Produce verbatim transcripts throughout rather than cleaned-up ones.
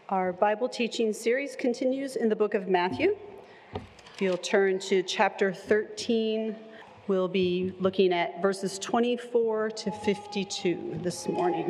Our Bible teaching series continues in the book of Matthew. If you'll turn to chapter thirteen, we'll be looking at verses twenty-four to fifty-two this morning.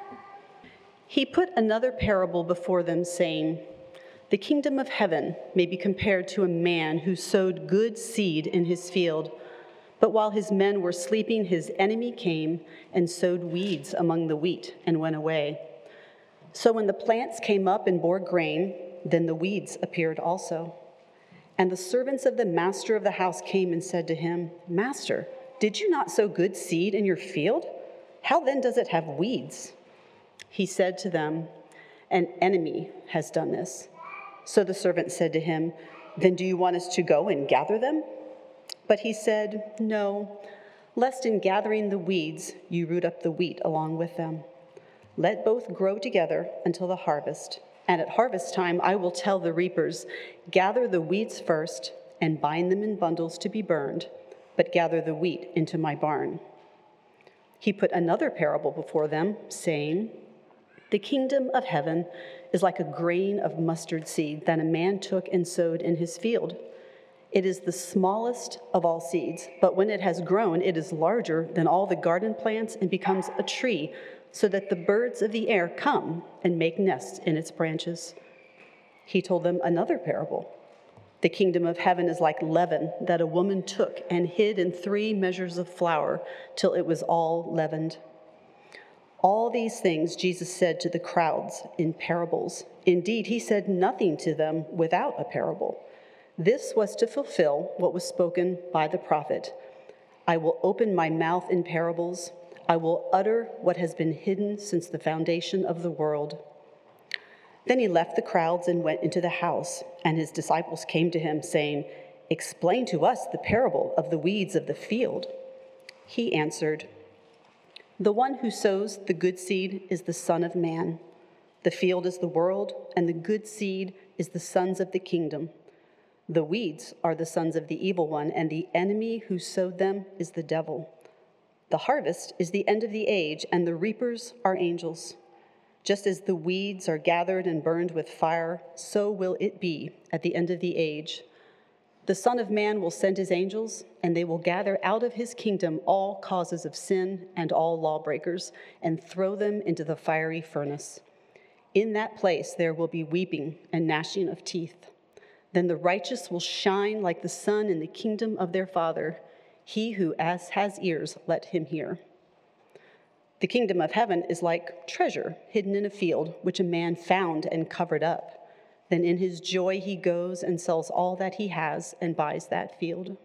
He put another parable before them, saying, "The kingdom of heaven may be compared to a man who sowed good seed in his field. But while his men were sleeping, his enemy came and sowed weeds among the wheat and went away. So when the plants came up and bore grain, then the weeds appeared also. And the servants of the master of the house came and said to him, 'Master, did you not sow good seed in your field? How then does it have weeds?' He said to them, 'An enemy has done this.' So the servant said to him, 'Then do you want us to go and gather them?' But he said, 'No, lest in gathering the weeds you root up the wheat along with them. Let both grow together until the harvest. And at harvest time I will tell the reapers, gather the weeds first and bind them in bundles to be burned, but gather the wheat into my barn.' He put another parable before them, saying, 'The kingdom of heaven is like a grain of mustard seed that a man took and sowed in his field. It is the smallest of all seeds, but when it has grown, it is larger than all the garden plants and becomes a tree, so that the birds of the air come and make nests in its branches.' He told them another parable. 'The kingdom of heaven is like leaven that a woman took and hid in three measures of flour till it was all leavened.' All these things Jesus said to the crowds in parables. Indeed, he said nothing to them without a parable. This was to fulfill what was spoken by the prophet. 'I will open my mouth in parables. I will utter what has been hidden since the foundation of the world.' Then he left the crowds and went into the house, and his disciples came to him, saying, 'Explain to us the parable of the weeds of the field.' He answered, 'The one who sows the good seed is the Son of Man. The field is the world, and the good seed is the sons of the kingdom. The weeds are the sons of the evil one, and the enemy who sowed them is the devil. The harvest is the end of the age, and the reapers are angels. Just as the weeds are gathered and burned with fire, so will it be at the end of the age. The Son of Man will send his angels, and they will gather out of his kingdom all causes of sin and all lawbreakers, and throw them into the fiery furnace. In that place there will be weeping and gnashing of teeth. Then the righteous will shine like the sun in the kingdom of their Father. He who has ears, let him hear. The kingdom of heaven is like treasure hidden in a field, which a man found and covered up. Then in his joy he goes and sells all that he has and buys that field.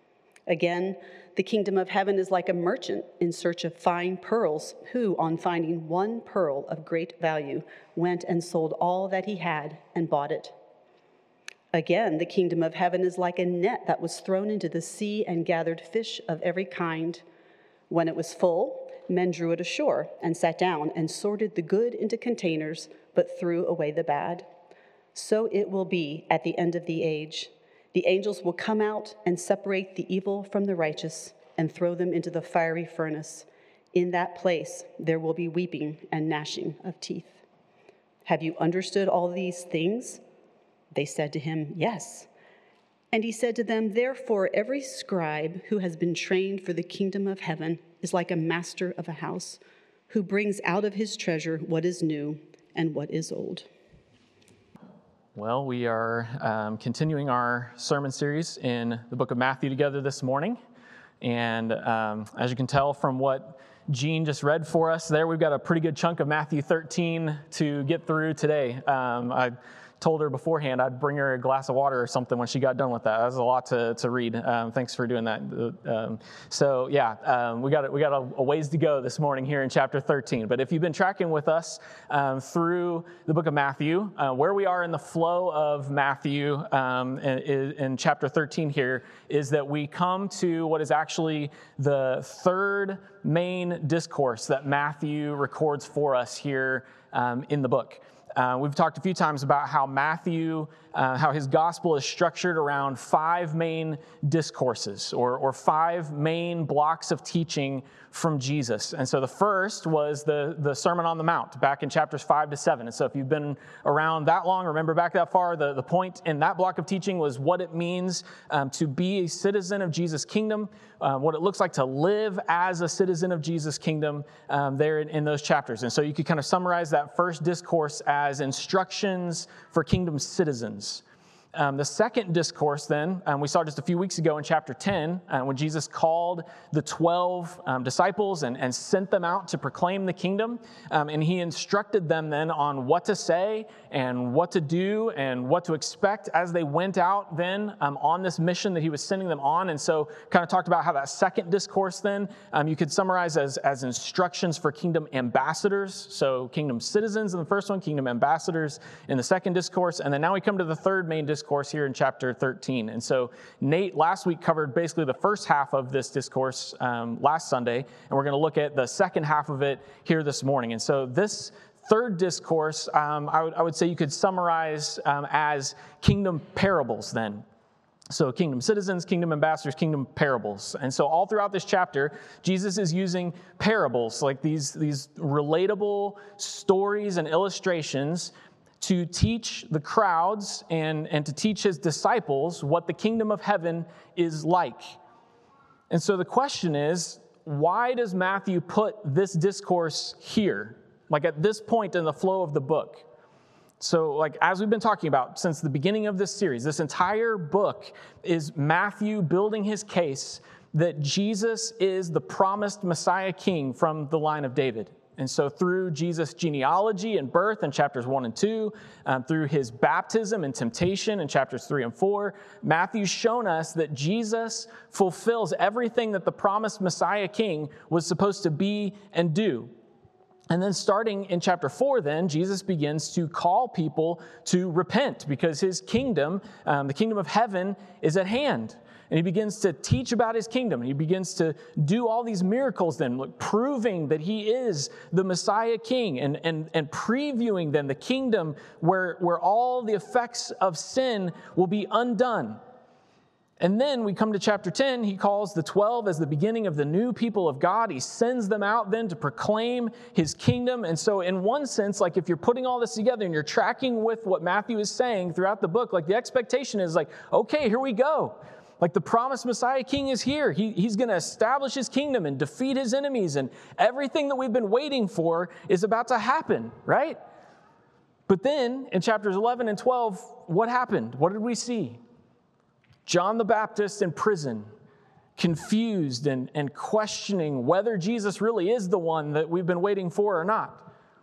Again, the kingdom of heaven is like a merchant in search of fine pearls, who, on finding one pearl of great value, went and sold all that he had and bought it. Again, the kingdom of heaven is like a net that was thrown into the sea and gathered fish of every kind. When it was full, men drew it ashore and sat down and sorted the good into containers, but threw away the bad. So it will be at the end of the age. The angels will come out and separate the evil from the righteous and throw them into the fiery furnace. In that place there will be weeping and gnashing of teeth. Have you understood all these things?' They said to him, 'Yes.' And he said to them, 'Therefore every scribe who has been trained for the kingdom of heaven is like a master of a house, who brings out of his treasure what is new and what is old.'" Well, we are um, continuing our sermon series in the book of Matthew together this morning. And um, as you can tell from what Gene just read for us there, we've got a pretty good chunk of Matthew thirteen to get through today. Um, I told her beforehand I'd bring her a glass of water or something when she got done with that. That was a lot to, to read. Um, thanks for doing that. Um, so yeah, um, we got we got a, a ways to go this morning here in chapter thirteen. But if you've been tracking with us um, through the book of Matthew, uh, where we are in the flow of Matthew um, in, in chapter thirteen here is that we come to what is actually the third main discourse that Matthew records for us here um, in the book. Uh, we've talked a few times about how Matthew, uh, how his gospel is structured around five main discourses or, or five main blocks of teaching from Jesus. And so the first was the, the Sermon on the Mount back in chapters five to seven. And so if you've been around that long, remember back that far, the, the point in that block of teaching was what it means um, to be a citizen of Jesus' kingdom, um, what it looks like to live as a citizen of Jesus' kingdom um, there in, in those chapters. And so you could kind of summarize that first discourse as instructions for kingdom citizens. Um, the second discourse then, um, we saw just a few weeks ago in chapter ten, uh, when Jesus called the twelve um, disciples and, and sent them out to proclaim the kingdom. Um, and he instructed them then on what to say and what to do and what to expect as they went out then um, on this mission that he was sending them on. And so kind of talked about how that second discourse then, um, you could summarize as, as instructions for kingdom ambassadors. So kingdom citizens in the first one, kingdom ambassadors in the second discourse. And then now we come to the third main discourse discourse here in chapter thirteen. And so Nate last week covered basically the first half of this discourse um, last Sunday, and we're going to look at the second half of it here this morning. And so this third discourse, um, I, would, I would say you could summarize um, as kingdom parables then. So kingdom citizens, kingdom ambassadors, kingdom parables. And so all throughout this chapter, Jesus is using parables, like these, these relatable stories and illustrations to teach the crowds and, and to teach his disciples what the kingdom of heaven is like. And so the question is, why does Matthew put this discourse here, like at this point in the flow of the book? So like as we've been talking about since the beginning of this series, this entire book is Matthew building his case that Jesus is the promised Messiah King from the line of David. And so through Jesus' genealogy and birth in chapters one and two, um, through his baptism and temptation in chapters three and four, Matthew's shown us that Jesus fulfills everything that the promised Messiah King was supposed to be and do. And then starting in chapter four, then, Jesus begins to call people to repent because his kingdom, um, the kingdom of heaven, is at hand. And he begins to teach about his kingdom. And he begins to do all these miracles then, like proving that he is the Messiah King and, and, and previewing then the kingdom where, where all the effects of sin will be undone. And then we come to chapter ten, he calls the twelve as the beginning of the new people of God. He sends them out then to proclaim his kingdom. And so in one sense, like if you're putting all this together and you're tracking with what Matthew is saying throughout the book, like the expectation is like, okay, here we go. Like the promised Messiah King is here. He, he's going to establish his kingdom and defeat his enemies. And everything that we've been waiting for is about to happen, right? But then in chapters eleven and twelve, what happened? What did we see? John the Baptist in prison, confused and, and questioning whether Jesus really is the one that we've been waiting for or not.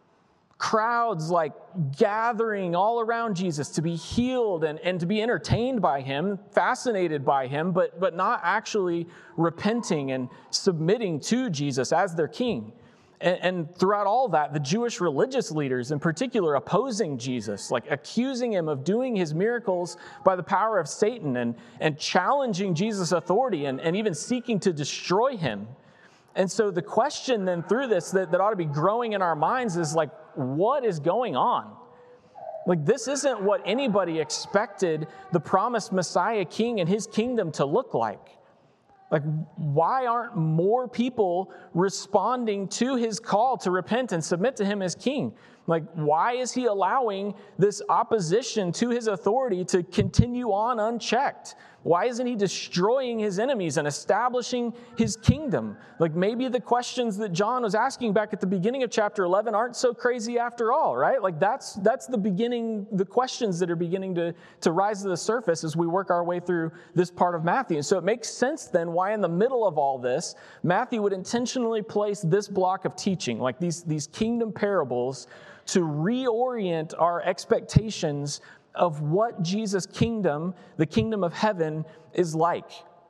Crowds like gathering all around Jesus to be healed and, and to be entertained by him, fascinated by him, but, but not actually repenting and submitting to Jesus as their king. And, and throughout all that, the Jewish religious leaders in particular opposing Jesus, like accusing him of doing his miracles by the power of Satan and, and challenging Jesus' authority and, and even seeking to destroy him. And so the question then through this that, that ought to be growing in our minds is like, what is going on? Like this isn't what anybody expected the promised Messiah King and his kingdom to look like. Like, why aren't more people responding to his call to repent and submit to him as king? Like, why is he allowing this opposition to his authority to continue on unchecked? Why isn't he destroying his enemies and establishing his kingdom? Like, maybe the questions that John was asking back at the beginning of chapter eleven aren't so crazy after all, right? Like, that's that's the beginning, the questions that are beginning to, to rise to the surface as we work our way through this part of Matthew. And so it makes sense then why in the middle of all this, Matthew would intentionally place this block of teaching, like these, these kingdom parables, to reorient our expectations of what Jesus' kingdom, the kingdom of heaven, is like.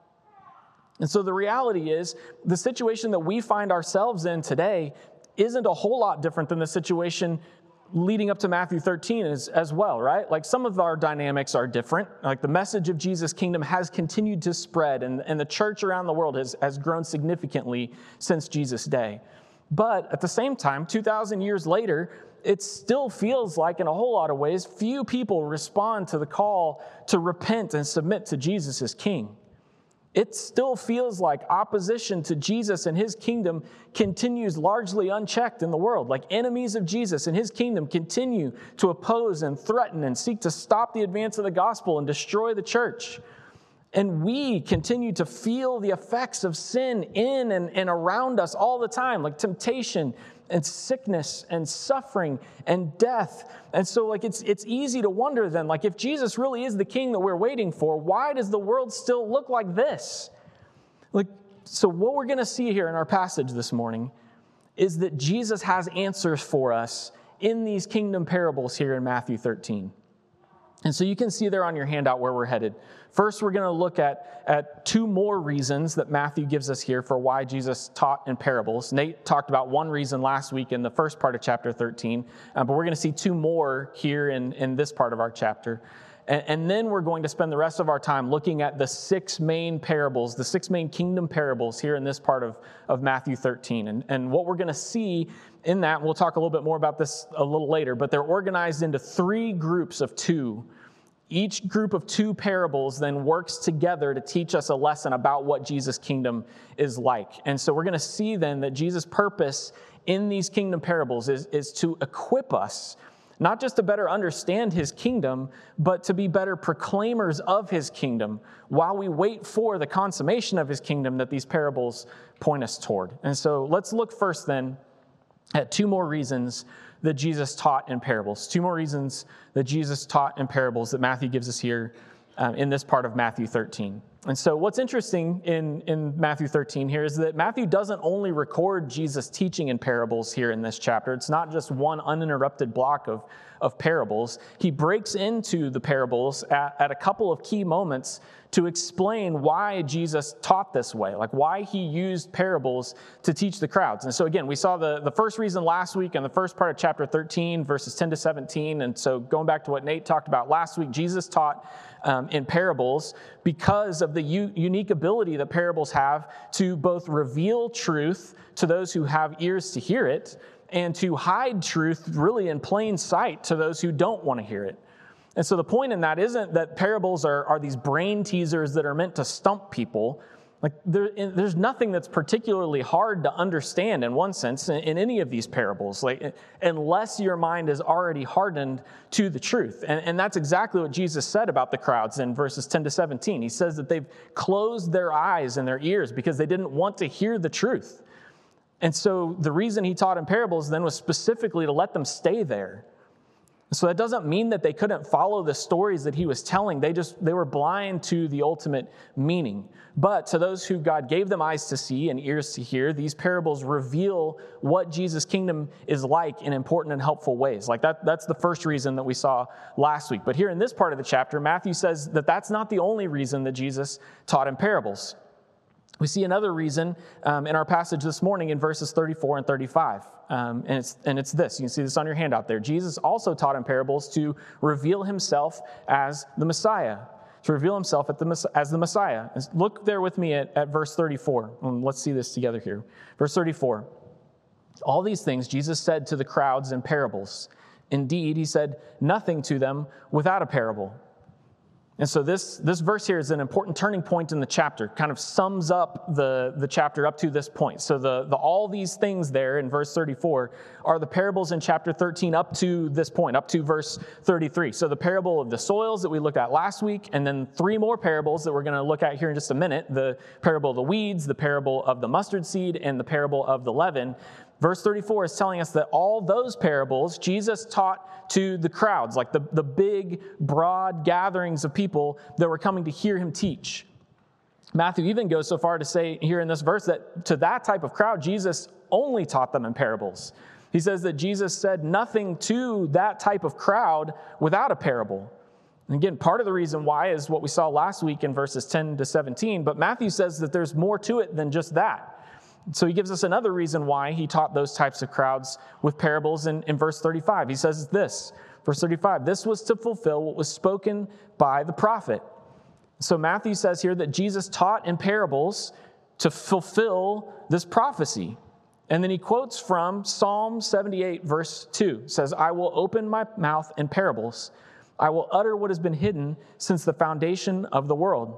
And so the reality is, the situation that we find ourselves in today isn't a whole lot different than the situation leading up to Matthew thirteen as, as well, right? Like some of our dynamics are different. Like the message of Jesus' kingdom has continued to spread, and, and the church around the world has, has grown significantly since Jesus' day. But at the same time, two thousand years later, it still feels like, in a whole lot of ways, few people respond to the call to repent and submit to Jesus as King. It still feels like opposition to Jesus and his kingdom continues largely unchecked in the world. Like enemies of Jesus and his kingdom continue to oppose and threaten and seek to stop the advance of the gospel and destroy the church. And we continue to feel the effects of sin in and, and around us all the time, like temptation and sickness and suffering and death. And so like it's it's easy to wonder then, like if Jesus really is the king that we're waiting for, why does the world still look like this? Like, so what we're going to see here in our passage this morning is that Jesus has answers for us in these kingdom parables here in Matthew thirteen. And so you can see there on your handout where we're headed. First, we're going to look at, at two more reasons that Matthew gives us here for why Jesus taught in parables. Nate talked about one reason last week in the first part of chapter thirteen, uh, but we're going to see two more here in, in this part of our chapter. And, and then we're going to spend the rest of our time looking at the six main parables, the six main kingdom parables here in this part of, of Matthew thirteen. And, and what we're going to see in that, and we'll talk a little bit more about this a little later, but they're organized into three groups of two. Each group of two parables then works together to teach us a lesson about what Jesus' kingdom is like. And so we're going to see then that Jesus' purpose in these kingdom parables is, is to equip us, not just to better understand his kingdom, but to be better proclaimers of his kingdom while we wait for the consummation of his kingdom that these parables point us toward. And so let's look first then at two more reasons that Jesus taught in parables. Two more reasons that Jesus taught in parables that Matthew gives us here um, in this part of Matthew thirteen. And so what's interesting in, in Matthew thirteen here is that Matthew doesn't only record Jesus teaching in parables here in this chapter. It's not just one uninterrupted block of, of parables. He breaks into the parables at, at a couple of key moments to explain why Jesus taught this way, like why he used parables to teach the crowds. And so again, we saw the, the first reason last week in the first part of chapter thirteen, verses ten to seventeen. And so going back to what Nate talked about last week, Jesus taught um, in parables because of the u- unique ability that parables have to both reveal truth to those who have ears to hear it and to hide truth really in plain sight to those who don't want to hear it. And so the point in that isn't that parables are, are these brain teasers that are meant to stump people. Like there, there's nothing that's particularly hard to understand in one sense in, in any of these parables, like unless your mind is already hardened to the truth. And, and that's exactly what Jesus said about the crowds in verses ten to seventeen. He says that they've closed their eyes and their ears because they didn't want to hear the truth. And so the reason he taught in parables then was specifically to let them stay there. So that doesn't mean that they couldn't follow the stories that he was telling. They just, they were blind to the ultimate meaning. But to those who God gave them eyes to see and ears to hear, these parables reveal what Jesus' kingdom is like in important and helpful ways. Like that, that's the first reason that we saw last week. But here in this part of the chapter, Matthew says that that's not the only reason that Jesus taught in parables. We see another reason um, in our passage this morning in verses thirty-four and thirty-five. Um, and, it's, and it's this. You can see this on your handout there. Jesus also taught in parables to reveal himself as the Messiah. To reveal himself at the, as the Messiah. Look there with me at, at verse thirty-four. And let's see this together here. Verse thirty-four. All these things Jesus said to the crowds in parables. Indeed, he said nothing to them without a parable. And so this, this verse here is an important turning point in the chapter, kind of sums up the, the chapter up to this point. So the, the all these things there in verse thirty-four are the parables in chapter thirteen up to this point, up to verse thirty-three. So the parable of the soils that we looked at last week, and then three more parables that we're going to look at here in just a minute, the parable of the weeds, the parable of the mustard seed, and the parable of the leaven. Verse thirty-four is telling us that all those parables Jesus taught to the crowds, like the, the big, broad gatherings of people that were coming to hear him teach. Matthew even goes so far to say here in this verse that to that type of crowd, Jesus only taught them in parables. He says that Jesus said nothing to that type of crowd without a parable. And again, part of the reason why is what we saw last week in verses ten to seventeen, but Matthew says that there's more to it than just that. So he gives us another reason why he taught those types of crowds with parables in, in verse thirty-five. He says this, verse thirty-five, this was to fulfill what was spoken by the prophet. So Matthew says here that Jesus taught in parables to fulfill this prophecy. And then he quotes from Psalm seventy-eight, verse two. It says, I will open my mouth in parables. I will utter what has been hidden since the foundation of the world.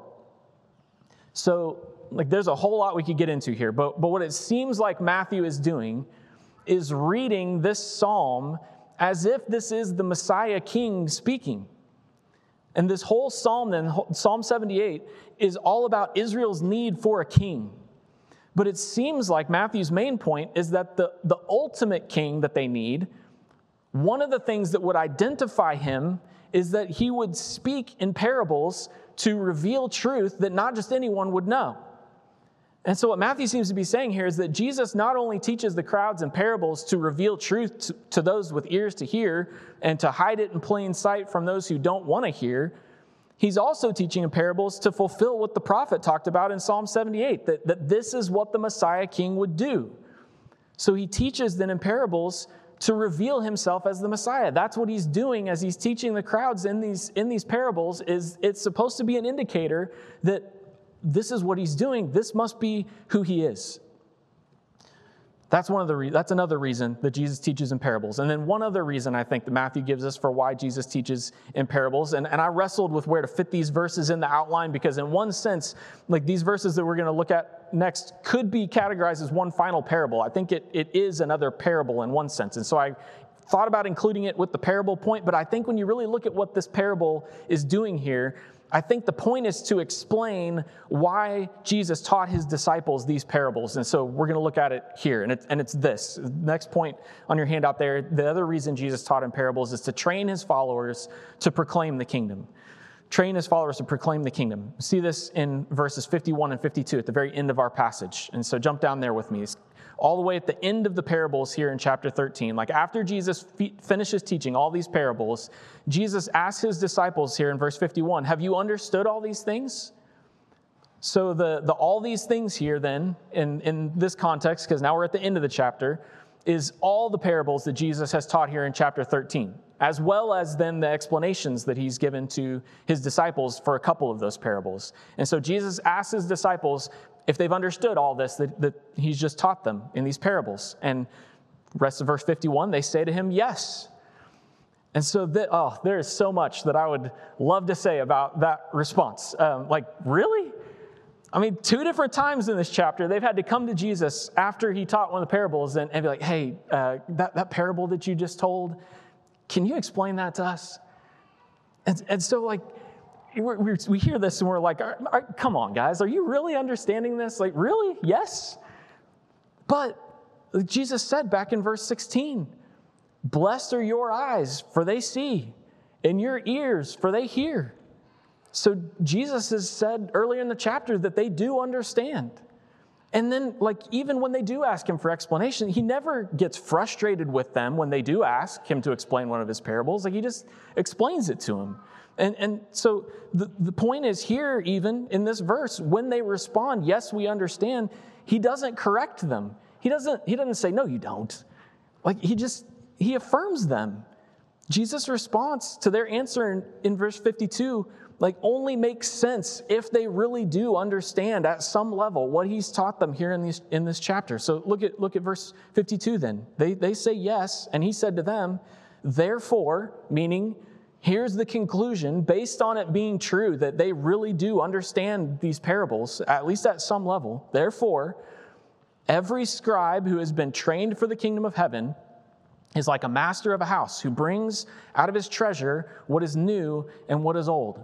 So, like, there's a whole lot we could get into here. But, but what it seems like Matthew is doing is reading this psalm as if this is the Messiah King speaking. And this whole psalm, then, Psalm seventy-eight, is all about Israel's need for a king. But it seems like Matthew's main point is that the, the ultimate king that they need, one of the things that would identify him is that he would speak in parables to reveal truth that not just anyone would know. And so what Matthew seems to be saying here is that Jesus not only teaches the crowds in parables to reveal truth to, to those with ears to hear and to hide it in plain sight from those who don't want to hear, he's also teaching in parables to fulfill what the prophet talked about in Psalm seventy-eight, that, that this is what the Messiah King would do. So he teaches then in parables to reveal himself as the Messiah. That's what he's doing as he's teaching the crowds in these, in these parables. Is it's supposed to be an indicator that this is what he's doing. This must be who he is. That's one of the re- that's another reason that Jesus teaches in parables. And then one other reason I think that Matthew gives us for why Jesus teaches in parables. And, and I wrestled with where to fit these verses in the outline, because in one sense, like these verses that we're going to look at next could be categorized as one final parable. I think it, it is another parable in one sense. And so I thought about including it with the parable point, but I think when you really look at what this parable is doing here, I think the point is to explain why Jesus taught his disciples these parables. And so we're going to look at it here. And it's, and it's this. Next point on your handout there, the other reason Jesus taught in parables is to train his followers to proclaim the kingdom. Train his followers to proclaim the kingdom. See this in verses fifty-one and fifty-two at the very end of our passage. And so jump down there with me. It's all the way at the end of the parables here in chapter thirteen. Like after Jesus f- finishes teaching all these parables, Jesus asks his disciples here in verse fifty-one, have you understood all these things? So the, the all these things here then, in, in this context, because now we're at the end of the chapter, is all the parables that Jesus has taught here in chapter thirteen, as well as then the explanations that he's given to his disciples for a couple of those parables. And so Jesus asks his disciples if they've understood all this that, that he's just taught them in these parables. And rest of verse fifty-one, they say to him, yes. And so, that, oh, there is so much that I would love to say about that response. Um, like, really? I mean, two different times in this chapter, they've had to come to Jesus after he taught one of the parables and, and be like, hey, uh, that, that parable that you just told, can you explain that to us? And, and so, like, we're, we're, we hear this and we're like, are, are, come on, guys, are you really understanding this? Like, really? Yes. But Jesus said back in verse sixteen, blessed are your eyes, for they see, and your ears, for they hear. So Jesus has said earlier in the chapter that they do understand. And then, like, even when they do ask him for explanation, he never gets frustrated with them when they do ask him to explain one of his parables. Like, he just explains it to them. And, and so the, the point is here, even in this verse, when they respond, yes, we understand, he doesn't correct them. He doesn't, he doesn't say, no, you don't. Like, he just, he affirms them. Jesus' response to their answer in, in verse fifty-two, like, only makes sense if they really do understand at some level what he's taught them here in these in this chapter. So look at look at verse fifty-two then. They they say yes, and he said to them, therefore, meaning here's the conclusion based on it being true that they really do understand these parables, at least at some level. Therefore, every scribe who has been trained for the kingdom of heaven is like a master of a house who brings out of his treasure what is new and what is old.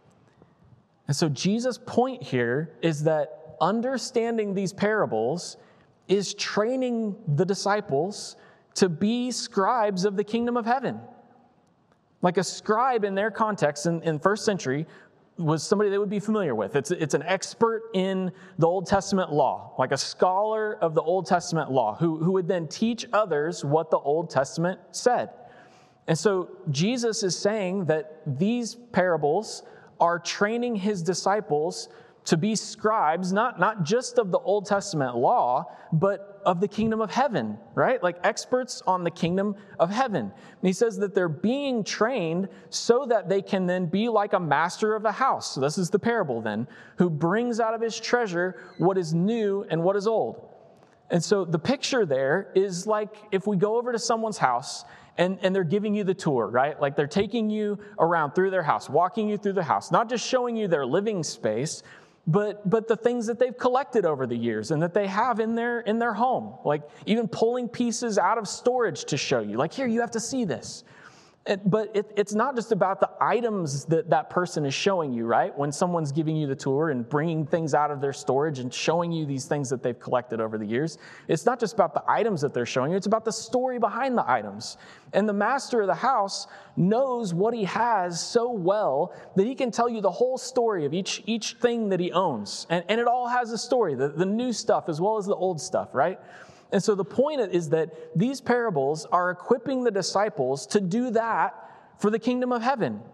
And so Jesus' point here is that understanding these parables is training the disciples to be scribes of the kingdom of heaven. Like a scribe in their context in, in first century was somebody they would be familiar with. It's, it's an expert in the Old Testament law, like a scholar of the Old Testament law who, who would then teach others what the Old Testament said. And so Jesus is saying that these parables are training his disciples to be scribes, not, not just of the Old Testament law, but of the kingdom of heaven, right? Like experts on the kingdom of heaven. And he says that they're being trained so that they can then be like a master of a house. So this is the parable then, who brings out of his treasure what is new and what is old. And so the picture there is like if we go over to someone's house and, and they're giving you the tour, right? Like they're taking you around through their house, walking you through the house, not just showing you their living space, but but the things that they've collected over the years and that they have in their in their home, like even pulling pieces out of storage to show you, like, here, you have to see this. And, but it, it's not just about the items that that person is showing you, right? When someone's giving you the tour and bringing things out of their storage and showing you these things that they've collected over the years, it's not just about the items that they're showing you, it's about the story behind the items. And the master of the house knows what he has so well that he can tell you the whole story of each, each thing that he owns. And, and it all has a story, the, the new stuff as well as the old stuff, right? And so the point is that these parables are equipping the disciples to do that for the kingdom of heaven,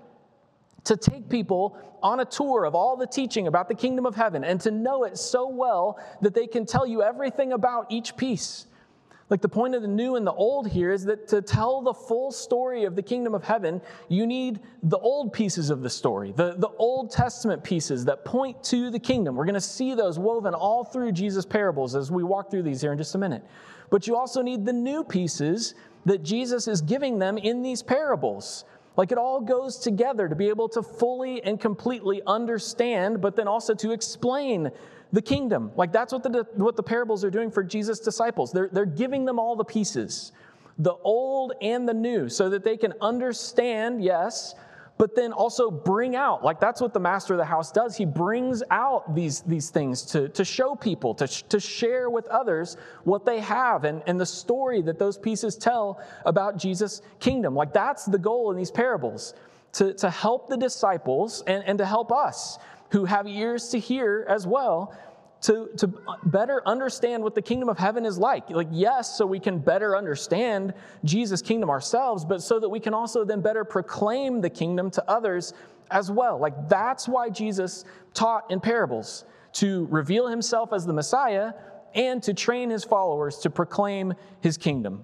to take people on a tour of all the teaching about the kingdom of heaven and to know it so well that they can tell you everything about each piece. Like the point of the new and the old here is that to tell the full story of the kingdom of heaven, you need the old pieces of the story, the, the Old Testament pieces that point to the kingdom. We're going to see those woven all through Jesus' parables as we walk through these here in just a minute. But you also need the new pieces that Jesus is giving them in these parables. Like it all goes together to be able to fully and completely understand, but then also to explain the kingdom. Like that's what the what the parables are doing for Jesus' disciples. They're, they're giving them all the pieces, the old and the new, so that they can understand, yes, but then also bring out. Like that's what the master of the house does. He brings out these, these things to, to show people, to, to share with others what they have and, and the story that those pieces tell about Jesus' kingdom. Like that's the goal in these parables, to, to help the disciples and, and to help us who have ears to hear as well, to, to better understand what the kingdom of heaven is like. Like, yes, so we can better understand Jesus' kingdom ourselves, but so that we can also then better proclaim the kingdom to others as well. Like, that's why Jesus taught in parables, to reveal himself as the Messiah and to train his followers to proclaim his kingdom.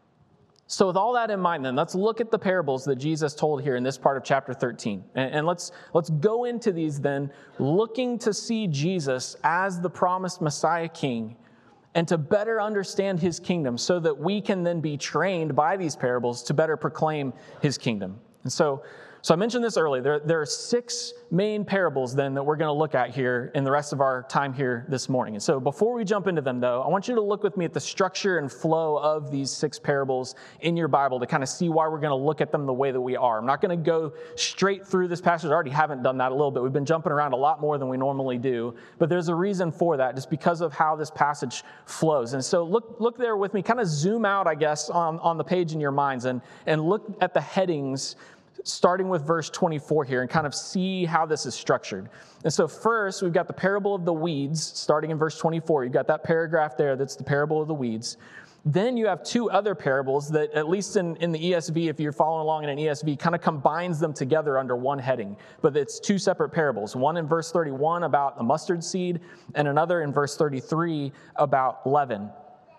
So with all that in mind, then, let's look at the parables that Jesus told here in this part of chapter thirteen. And, and let's, let's go into these then, looking to see Jesus as the promised Messiah King and to better understand his kingdom so that we can then be trained by these parables to better proclaim his kingdom. And so, so I mentioned this earlier. There, there are six main parables then that we're going to look at here in the rest of our time here this morning. And so before we jump into them, though, I want you to look with me at the structure and flow of these six parables in your Bible to kind of see why we're going to look at them the way that we are. I'm not going to go straight through this passage. I already haven't done that a little bit. We've been jumping around a lot more than we normally do, but there's a reason for that, just because of how this passage flows. And so look look there with me, kind of zoom out, I guess, on, on the page in your minds and, and look at the headings starting with verse twenty-four here and kind of see how this is structured. And so first, we've got the parable of the weeds, starting in verse twenty-four. You've got that paragraph there that's the parable of the weeds. Then you have two other parables that, at least in, in the E S V, if you're following along in an E S V, kind of combines them together under one heading. But it's two separate parables. One in verse thirty-one about the mustard seed, and another in verse thirty-three about leaven.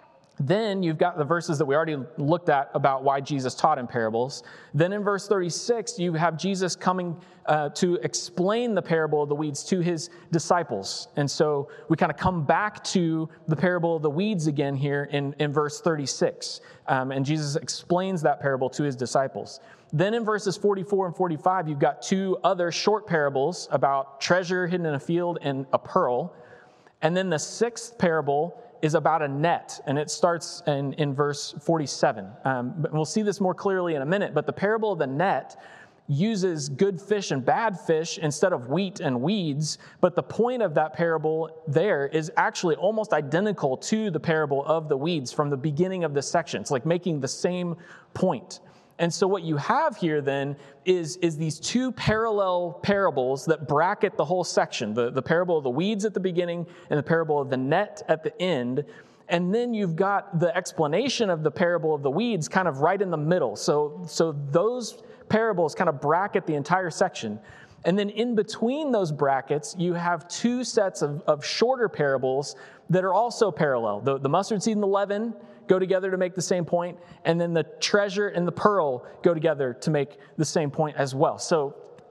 Then you've got the verses that we already looked at about why Jesus taught in parables. Then in verse thirty-six, you have Jesus coming uh, to explain the parable of the weeds to his disciples. And so we kind of come back to the parable of the weeds again here in, in verse thirty-six. Um, and Jesus explains that parable to his disciples. Then in verses forty-four and forty-five, you've got two other short parables about treasure hidden in a field and a pearl. And then the sixth parable is about a net, and it starts in, in verse forty-seven. Um, but we'll see this more clearly in a minute, but the parable of the net uses good fish and bad fish instead of wheat and weeds, but the point of that parable there is actually almost identical to the parable of the weeds from the beginning of this section. It's like making the same point. And so what you have here then is, is these two parallel parables that bracket the whole section, the, the parable of the weeds at the beginning and the parable of the net at the end. And then you've got the explanation of the parable of the weeds kind of right in the middle. So, so those parables kind of bracket the entire section. And then in between those brackets, you have two sets of, of shorter parables that are also parallel. The, the mustard seed and the leaven go together to make the same point, and then the treasure and the pearl go together to make the same point as well. So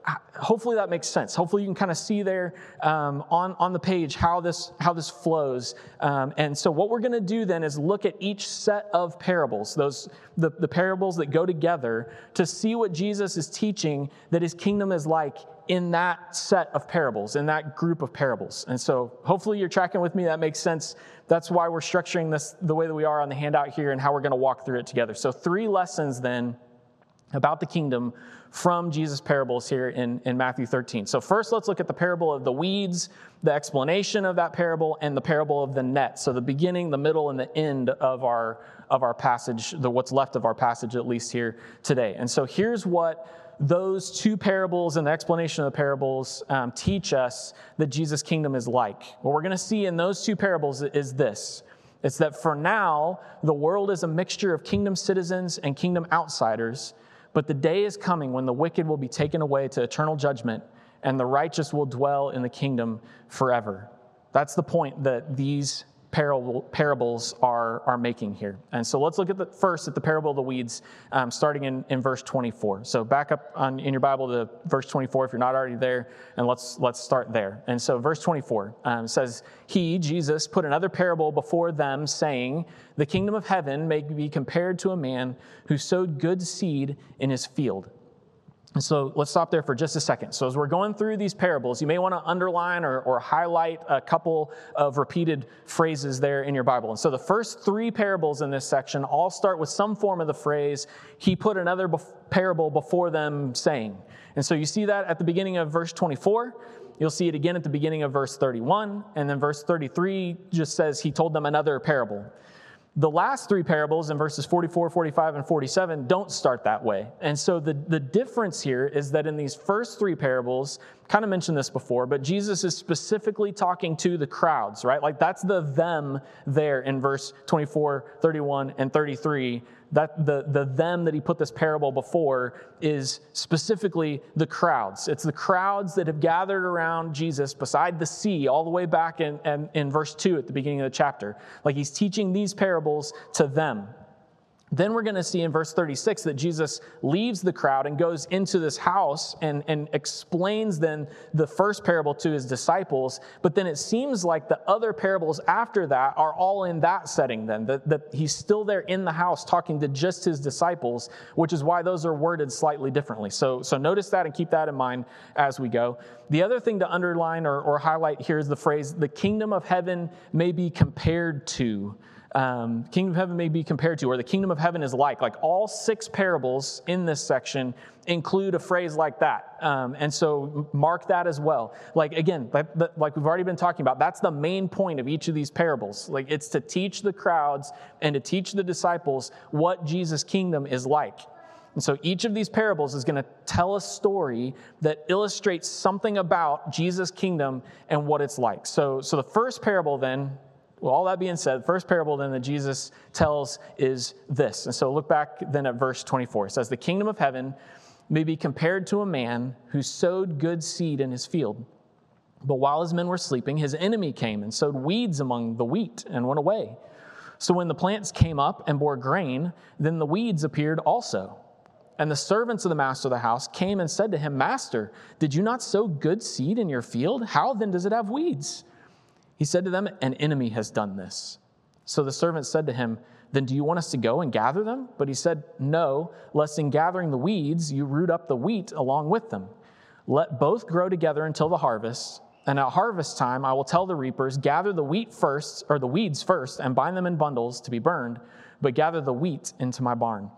hopefully that makes sense. Hopefully you can kind of see there um, on, on the page how this, how this flows. Um, and so what we're going to do then is look at each set of parables, those the, the parables that go together, to see what Jesus is teaching that his kingdom is like in that set of parables, in that group of parables. And so hopefully you're tracking with me. That makes sense. That's why we're structuring this the way that we are on the handout here and how we're going to walk through it together. So three lessons then about the kingdom from Jesus' parables here in, in Matthew thirteen. So first, let's look at the parable of the weeds, the explanation of that parable, and the parable of the net. So the beginning, the middle, and the end of our of our passage, the what's left of our passage, at least here today. And so here's what those two parables and the explanation of the parables um, teach us that Jesus' kingdom is like. What we're going to see in those two parables is this. It's that for now, the world is a mixture of kingdom citizens and kingdom outsiders, but the day is coming when the wicked will be taken away to eternal judgment and the righteous will dwell in the kingdom forever. That's the point that these parable, parables are, are making here. And so let's look at the first at the parable of the weeds, um, starting in, in verse twenty-four. So back up on, in your Bible to verse twenty-four if you're not already there, and let's let's start there. And so verse twenty-four um, says, He, Jesus, put another parable before them, saying, the kingdom of heaven may be compared to a man who sowed good seed in his field. And so let's stop there for just a second. So as we're going through these parables, you may want to underline or, or highlight a couple of repeated phrases there in your Bible. And so the first three parables in this section all start with some form of the phrase, he put another bef- parable before them saying. And so you see that at the beginning of verse twenty-four. You'll see it again at the beginning of verse thirty-one. And then verse thirty-three just says he told them another parable. The last three parables in verses forty-four, forty-five, and forty-seven don't start that way. And so the, the difference here is that in these first three parables, kind of mentioned this before, but Jesus is specifically talking to the crowds, right? Like that's the them there in verse twenty-four, thirty-one, and thirty-three. That the, the them that he put this parable before is specifically the crowds. It's the crowds that have gathered around Jesus beside the sea all the way back in, in, in verse two at the beginning of the chapter. Like he's teaching these parables to them. Then we're going to see in verse thirty-six that Jesus leaves the crowd and goes into this house and, and explains then the first parable to his disciples. But then it seems like the other parables after that are all in that setting then, that, that he's still there in the house talking to just his disciples, which is why those are worded slightly differently. So, so notice that and keep that in mind as we go. The other thing to underline or, or highlight here is the phrase, the kingdom of heaven may be compared to. Um, kingdom of heaven may be compared to, or the kingdom of heaven is like. Like all six parables in this section include a phrase like that. Um, and so mark that as well. Like again, like, like we've already been talking about, that's the main point of each of these parables. Like it's to teach the crowds and to teach the disciples what Jesus' kingdom is like. And so each of these parables is going to tell a story that illustrates something about Jesus' kingdom and what it's like. So, so the first parable then, well, all that being said, the first parable then that Jesus tells is this. And so look back then at verse twenty-four. It says, the kingdom of heaven may be compared to a man who sowed good seed in his field. But while his men were sleeping, his enemy came and sowed weeds among the wheat and went away. So when the plants came up and bore grain, then the weeds appeared also. And the servants of the master of the house came and said to him, Master, did you not sow good seed in your field? How then does it have weeds? He said to them, an enemy has done this. So the servant said to him, then do you want us to go and gather them? But he said, no, lest in gathering the weeds, you root up the wheat along with them. Let both grow together until the harvest. And at harvest time, I will tell the reapers, gather the wheat first, or the weeds first, and bind them in bundles to be burned, but gather the wheat into my barn.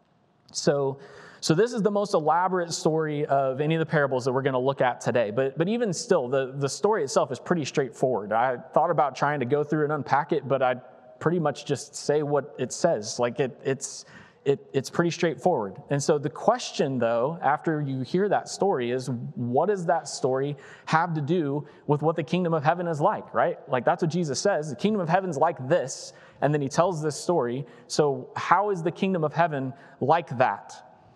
So, so this is the most elaborate story of any of the parables that we're going to look at today. But, but even still, the, the story itself is pretty straightforward. I thought about trying to go through and unpack it, but I'd pretty much just say what it says. Like it, it's, it, it's pretty straightforward. And so the question, though, after you hear that story is, what does that story have to do with what the kingdom of heaven is like, right? Like that's what Jesus says. The kingdom of heaven's like this, and then he tells this story. So how is the kingdom of heaven like that?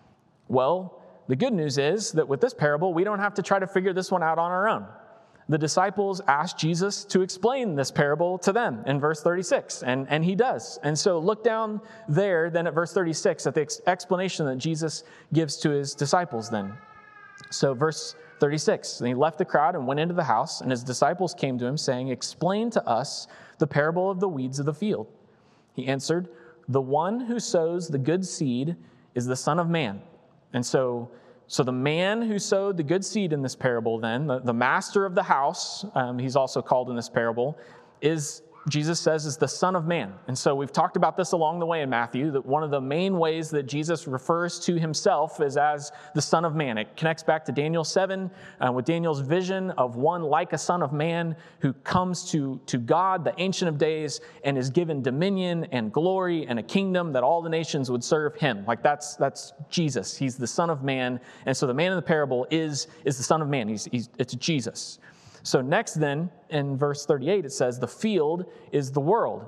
Well, the good news is that with this parable, we don't have to try to figure this one out on our own. The disciples asked Jesus to explain this parable to them in verse thirty-six, and, and he does. And so look down there then at verse thirty-six at the ex- explanation that Jesus gives to his disciples then. So verse thirty-six, and he left the crowd and went into the house, and his disciples came to him, saying, "Explain to us the parable of the weeds of the field." He answered, "The one who sows the good seed is the Son of Man." And so, so the man who sowed the good seed in this parable then, the, the master of the house, um, he's also called in this parable, is, Jesus says, is the Son of Man. And so we've talked about this along the way in Matthew, that one of the main ways that Jesus refers to himself is as the Son of Man. It connects back to Daniel seven uh, with Daniel's vision of one like a Son of Man who comes to, to God, the Ancient of Days, and is given dominion and glory and a kingdom that all the nations would serve him. Like that's that's Jesus. He's the Son of Man. And so the man in the parable is, is the Son of Man. He's, he's it's Jesus. So next then, in verse thirty-eight, it says, the field is the world,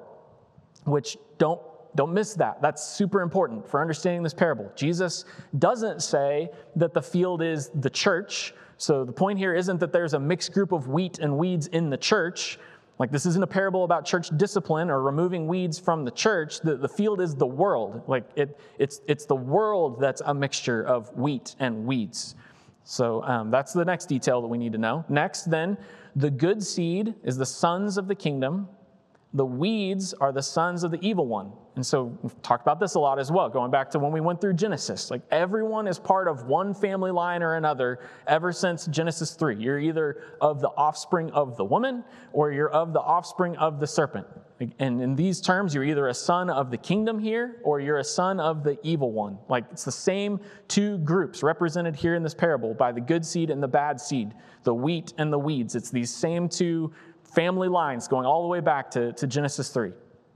which don't, don't miss that. That's super important for understanding this parable. Jesus doesn't say that the field is the church. So the point here isn't that there's a mixed group of wheat and weeds in the church. Like this isn't a parable about church discipline or removing weeds from the church. The, the field is the world. Like it, it's, it's the world that's a mixture of wheat and weeds. So um, that's the next detail that we need to know. Next, then, the good seed is the sons of the kingdom. The weeds are the sons of the evil one. And so we've talked about this a lot as well, going back to when we went through Genesis. Like everyone is part of one family line or another ever since Genesis three. You're either of the offspring of the woman or you're of the offspring of the serpent. And in these terms, you're either a son of the kingdom here or you're a son of the evil one. Like it's the same two groups represented here in this parable by the good seed and the bad seed, the wheat and the weeds. It's these same two family lines going all the way back to, to Genesis three.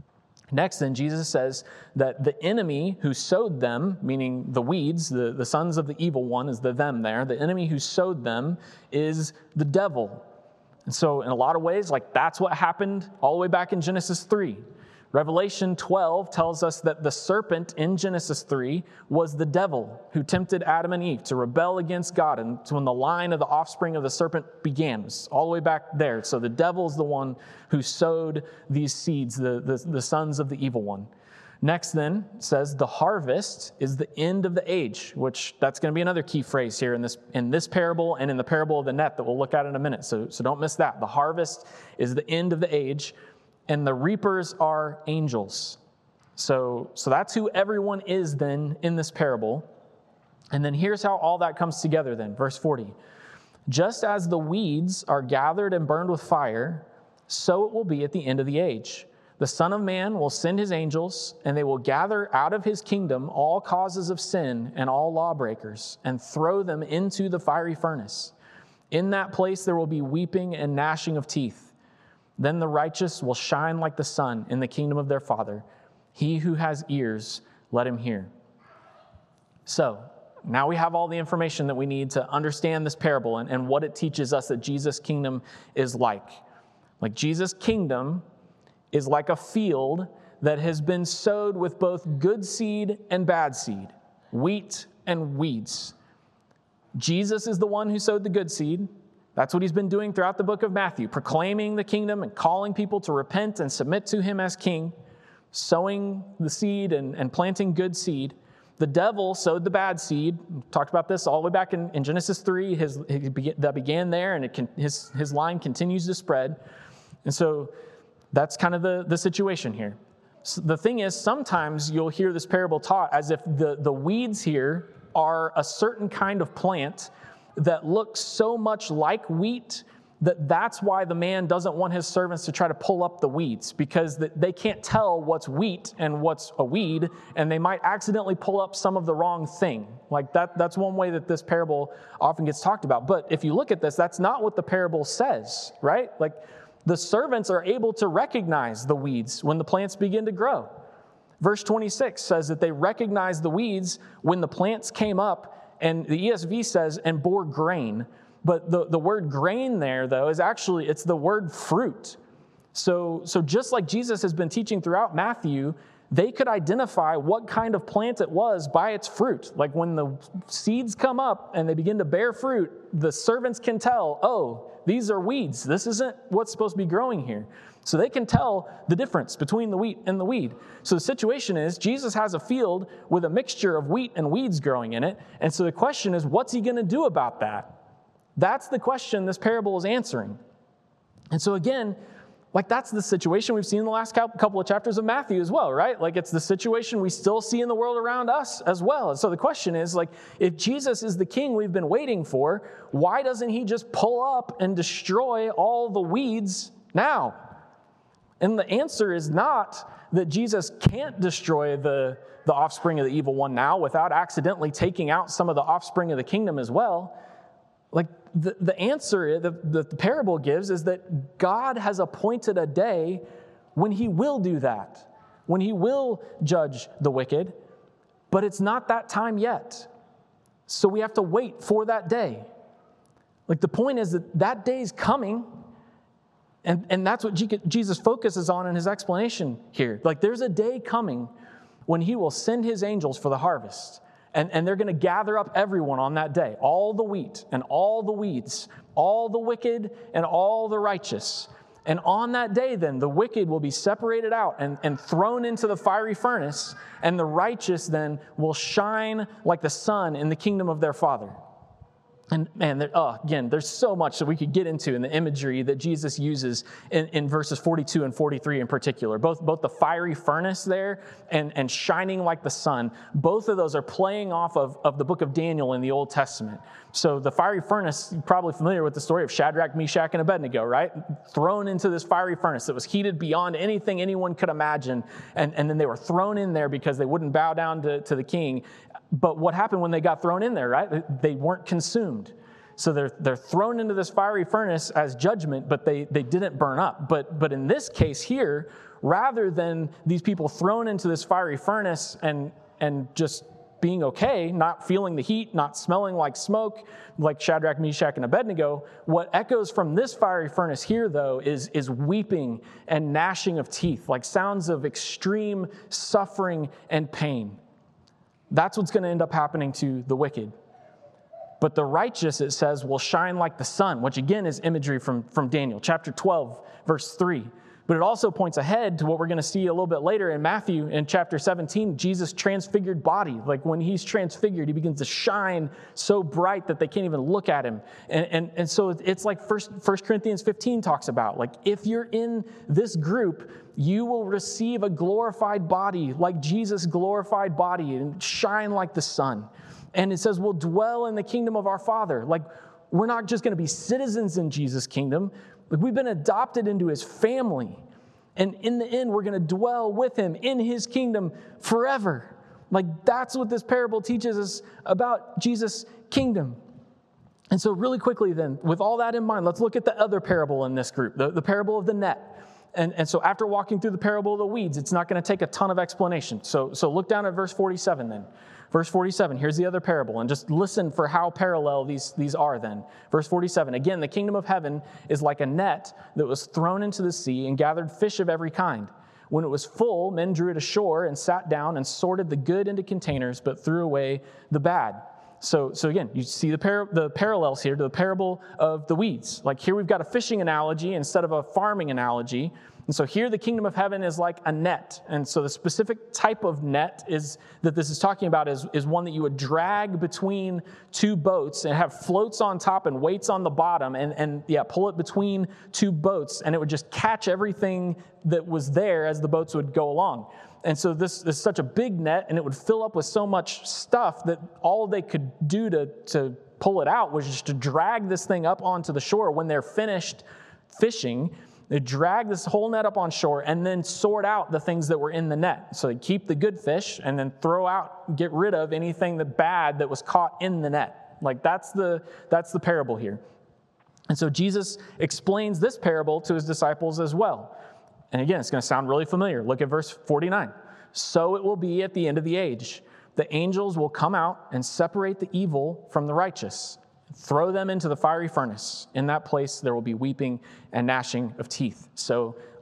Next, then, Jesus says that the enemy who sowed them, meaning the weeds, the, the sons of the evil one is the them there, the enemy who sowed them is the devil. And so in a lot of ways, like that's what happened all the way back in Genesis three. Revelation twelve tells us that the serpent in Genesis three was the devil who tempted Adam and Eve to rebel against God. And so when the line of the offspring of the serpent began, it's all the way back there. So the devil's the one who sowed these seeds, the, the, the sons of the evil one. Next then says the harvest is the end of the age, which that's going to be another key phrase here in this in this parable and in the parable of the net that we'll look at in a minute. So, so don't miss that. The harvest is the end of the age. And the reapers are angels. So, so that's who everyone is then in this parable. And then here's how all that comes together then. Verse forty. Just as the weeds are gathered and burned with fire, so it will be at the end of the age. The Son of Man will send his angels, and they will gather out of his kingdom all causes of sin and all lawbreakers, and throw them into the fiery furnace. In that place there will be weeping and gnashing of teeth. Then the righteous will shine like the sun in the kingdom of their Father. He who has ears, let him hear. So, now we have all the information that we need to understand this parable and, and what it teaches us that Jesus' kingdom is like. Like Jesus' kingdom is like a field that has been sowed with both good seed and bad seed, wheat and weeds. Jesus is the one who sowed the good seed. That's what he's been doing throughout the book of Matthew, proclaiming the kingdom and calling people to repent and submit to him as king, sowing the seed and, and planting good seed. The devil sowed the bad seed. We talked about this all the way back in, in Genesis three. His, his, that began there, and it can, his, his line continues to spread. And so that's kind of the, the situation here. So the thing is, sometimes you'll hear this parable taught as if the, the weeds here are a certain kind of plant that looks so much like wheat that that's why the man doesn't want his servants to try to pull up the weeds, because they can't tell what's wheat and what's a weed, and they might accidentally pull up some of the wrong thing. Like that, that's one way that this parable often gets talked about. But if you look at this, that's not what the parable says, right? Like the servants are able to recognize the weeds when the plants begin to grow. Verse twenty-six says that they recognized the weeds when the plants came up. And the E S V says, and bore grain. But the, the word grain there, though, is actually, it's the word fruit. So, so just like Jesus has been teaching throughout Matthew, they could identify what kind of plant it was by its fruit. Like when the seeds come up and they begin to bear fruit, the servants can tell, oh, these are weeds. This isn't what's supposed to be growing here. So they can tell the difference between the wheat and the weed. So the situation is, Jesus has a field with a mixture of wheat and weeds growing in it. And so the question is, what's he going to do about that? That's the question this parable is answering. And so again, like that's the situation we've seen in the last couple of chapters of Matthew as well, right? Like it's the situation we still see in the world around us as well. And so the question is, like, if Jesus is the king we've been waiting for, why doesn't he just pull up and destroy all the weeds now? And the answer is not that Jesus can't destroy the, the offspring of the evil one now without accidentally taking out some of the offspring of the kingdom as well. Like the, the answer that the, the parable gives is that God has appointed a day when he will do that, when he will judge the wicked, but it's not that time yet. So we have to wait for that day. Like the point is that that day is coming, and, and that's what Jesus focuses on in his explanation here. Like there's a day coming when he will send his angels for the harvest. And, and they're going to gather up everyone on that day, all the wheat and all the weeds, all the wicked and all the righteous. And on that day, then, the wicked will be separated out and, and thrown into the fiery furnace, and the righteous then will shine like the sun in the kingdom of their Father. And man, there, oh, again, there's so much that we could get into in the imagery that Jesus uses in, in verses forty-two and forty-three in particular. Both, both the fiery furnace there and, and shining like the sun, both of those are playing off of, of the book of Daniel in the Old Testament. So the fiery furnace, you're probably familiar with the story of Shadrach, Meshach, and Abednego, right? Thrown into this fiery furnace that was heated beyond anything anyone could imagine. And, and then they were thrown in there because they wouldn't bow down to, to the king. But what happened when they got thrown in there, right? They weren't consumed. So they're they're thrown into this fiery furnace as judgment, but they, they didn't burn up. But but in this case here, rather than these people thrown into this fiery furnace and and just being okay, not feeling the heat, not smelling like smoke, like Shadrach, Meshach, and Abednego, what echoes from this fiery furnace here, though, is, is weeping and gnashing of teeth, like sounds of extreme suffering and pain. That's what's going to end up happening to the wicked. But the righteous, it says, will shine like the sun, which again is imagery from, from Daniel, chapter twelve, verse three. But it also points ahead to what we're going to see a little bit later in Matthew in chapter seventeen, Jesus' transfigured body. Like when he's transfigured, he begins to shine so bright that they can't even look at him. And, and, and so it's like First Corinthians fifteen talks about, like if you're in this group, you will receive a glorified body like Jesus' glorified body and shine like the sun. And it says we'll dwell in the kingdom of our Father. Like we're not just going to be citizens in Jesus' kingdom. Like we've been adopted into his family. And in the end, we're going to dwell with him in his kingdom forever. Like that's what this parable teaches us about Jesus' kingdom. And so really quickly then, with all that in mind, let's look at the other parable in this group, the, the parable of the net. And, and so after walking through the parable of the weeds, it's not going to take a ton of explanation. So, so look down at verse forty-seven then. Verse forty-seven, here's the other parable, and just listen for how parallel these, these are then. Verse forty-seven, again, the kingdom of heaven is like a net that was thrown into the sea and gathered fish of every kind. When it was full, men drew it ashore and sat down and sorted the good into containers, but threw away the bad. So, so again, you see the, par- the parallels here to the parable of the weeds. Like here we've got a fishing analogy instead of a farming analogy. And so here the kingdom of heaven is like a net. And so the specific type of net is that this is talking about is, is one that you would drag between two boats and have floats on top and weights on the bottom and, and yeah, pull it between two boats, and it would just catch everything that was there as the boats would go along. And so this, this is such a big net, and it would fill up with so much stuff that all they could do to, to pull it out was just to drag this thing up onto the shore. When they're finished fishing, they drag this whole net up on shore and then sort out the things that were in the net. So they keep the good fish and then throw out, get rid of anything that bad that was caught in the net. Like that's the, that's the parable here. And so Jesus explains this parable to his disciples as well. And again, it's going to sound really familiar. Look at verse forty-nine. So it will be at the end of the age. The angels will come out and separate the evil from the righteous, throw them into the fiery furnace. In that place, there will be weeping and gnashing of teeth. So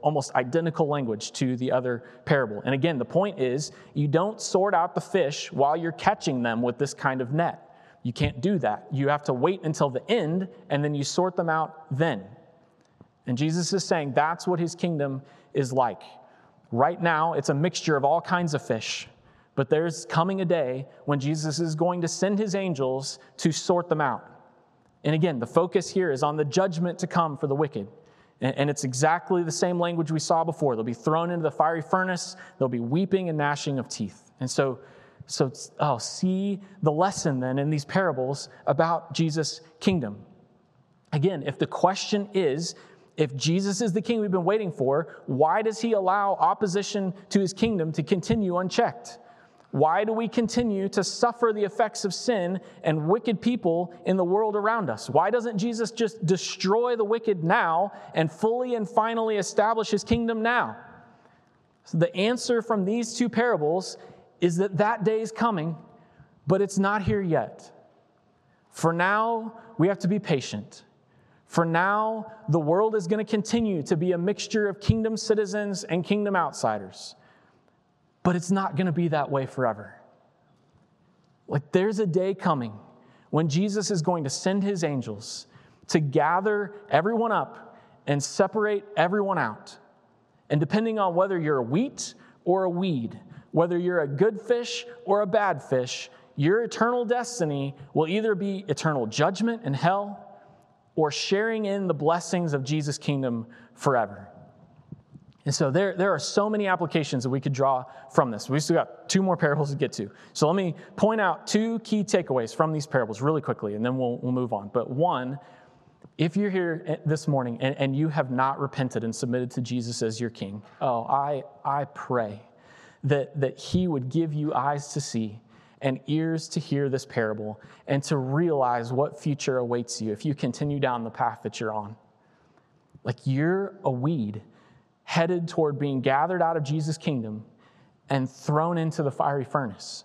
almost identical language to the other parable. And again, the point is, you don't sort out the fish while you're catching them with this kind of net. You can't do that. You have to wait until the end, and then you sort them out then. And Jesus is saying that's what his kingdom is like. Right now, it's a mixture of all kinds of fish, but there's coming a day when Jesus is going to send his angels to sort them out. And again, the focus here is on the judgment to come for the wicked. And it's exactly the same language we saw before. They'll be thrown into the fiery furnace. There'll be weeping and gnashing of teeth. And so, so oh, see the lesson then in these parables about Jesus' kingdom. Again, if the question is, if Jesus is the king we've been waiting for, why does he allow opposition to his kingdom to continue unchecked? Why do we continue to suffer the effects of sin and wicked people in the world around us? Why doesn't Jesus just destroy the wicked now and fully and finally establish his kingdom now? So the answer from these two parables is that that day is coming, but it's not here yet. For now, we have to be patient. For now, the world is going to continue to be a mixture of kingdom citizens and kingdom outsiders. But it's not going to be that way forever. Like there's a day coming when Jesus is going to send his angels to gather everyone up and separate everyone out. And depending on whether you're a wheat or a weed, whether you're a good fish or a bad fish, your eternal destiny will either be eternal judgment in hell or sharing in the blessings of Jesus' kingdom forever. And so there, there are so many applications that we could draw from this. We've still got two more parables to get to. So let me point out two key takeaways from these parables really quickly, and then we'll, we'll move on. But one, if you're here this morning and, and you have not repented and submitted to Jesus as your king, oh, I, I pray that, that he would give you eyes to see and ears to hear this parable and to realize what future awaits you if you continue down the path that you're on. Like you're a weed headed toward being gathered out of Jesus' kingdom and thrown into the fiery furnace.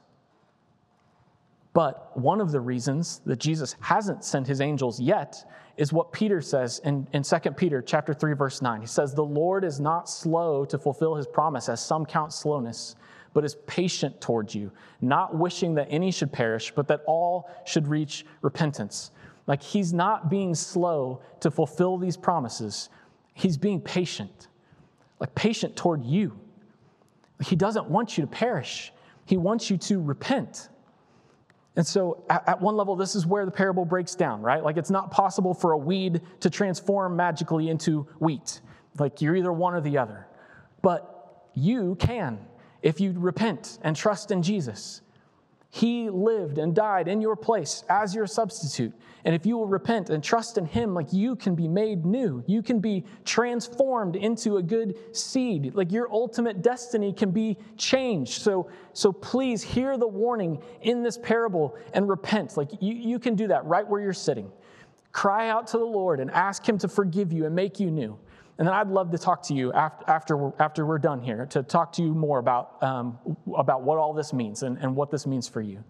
But one of the reasons that Jesus hasn't sent his angels yet is what Peter says in, in Second Peter chapter three, verse nine. He says, "The Lord is not slow to fulfill his promise, as some count slowness, but is patient towards you, not wishing that any should perish, but that all should reach repentance." Like he's not being slow to fulfill these promises. He's being patient. Like patient toward you. He doesn't want you to perish. He wants you to repent. And so at, at one level, this is where the parable breaks down, right? Like it's not possible for a weed to transform magically into wheat. Like you're either one or the other. But you can if you repent and trust in Jesus. He lived and died in your place as your substitute. And if you will repent and trust in him, like you can be made new. You can be transformed into a good seed. Like your ultimate destiny can be changed. So, so please hear the warning in this parable and repent. Like you, you can do that right where you're sitting. Cry out to the Lord and ask him to forgive you and make you new. And then I'd love to talk to you after after we're, after we're done here, to talk to you more about, um, about what all this means and, and what this means for you.